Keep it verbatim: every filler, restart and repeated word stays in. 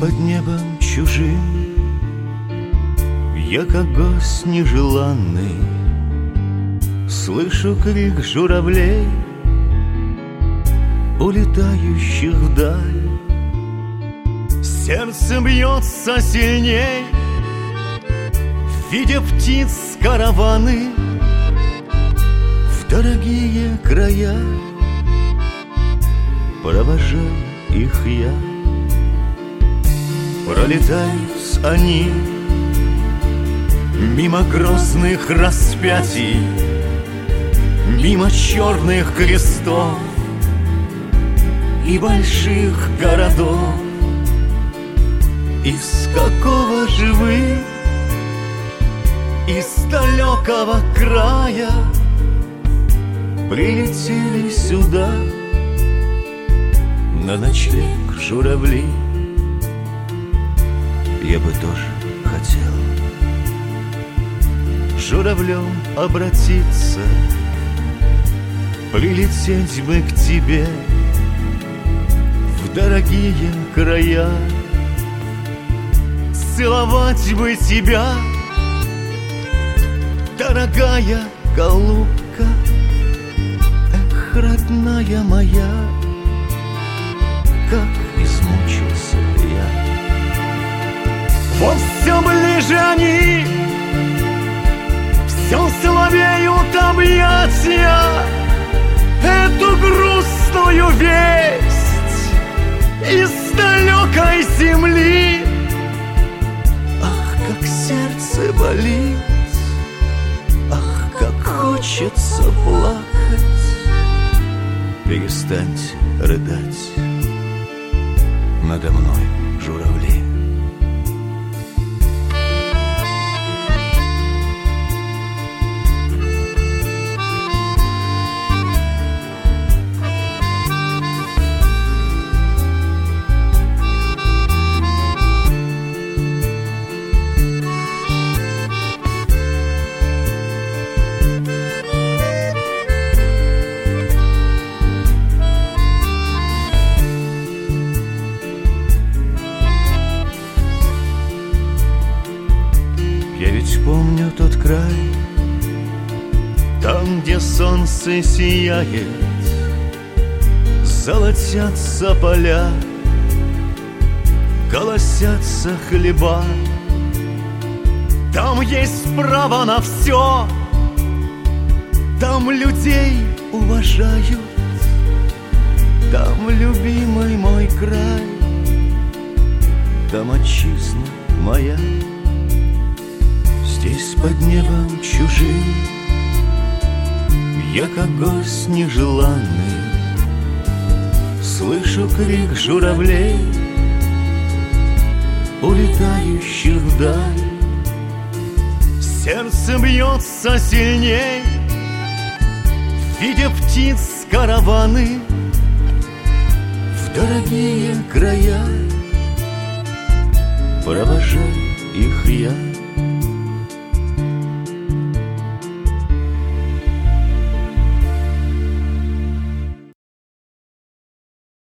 под небом чужим я, как гость нежеланный, слышу крик журавлей, улетающих вдаль. Сердце бьется сильней, видя птиц караваны в дорогие края. Провожаю их я. Пролетают они мимо грозных распятий, мимо черных крестов и больших городов. Из какого же вы, из далекого края прилетели сюда на ночлег журавли? Я бы тоже хотел журавлем обратиться, прилететь бы к тебе в дорогие края, целовать бы тебя, дорогая голубка, эх, родная моя, как измучился я. Вот все ближе они, все слабеют объятия, эту грустную весть из далекой земли. Ах, как сердце болит, ах, как хочется плакать. Перестаньте рыдать надо мной, журавли. Я ведь помню тот край, там, где солнце сияет, золотятся поля, колосятся хлеба. Там есть право на все, там людей уважают, там любимый мой край, там отчизна моя. Здесь под небом чужим я, как гость нежеланный, слышу крик журавлей, улетающих вдаль. Сердце бьется сильней, видя птиц караваны в дорогие края. Провожаю их я.